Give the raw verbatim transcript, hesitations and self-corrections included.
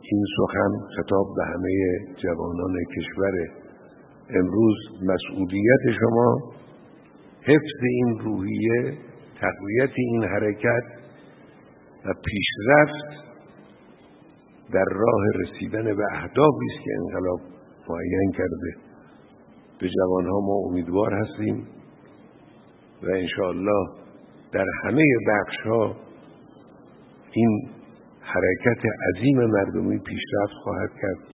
این سخن خطاب به همه جوانان کشور امروز مسئولیت شما حفظ این روحیه، تقویت این حرکت و پیشرفت در راه رسیدن به اهدافی است که انقلاب معین کرده. به جوانها ما امیدوار هستیم و انشاءالله در همه بخش‌ها این حرکت عظیم مردمی پیشرفت خواهد کرد.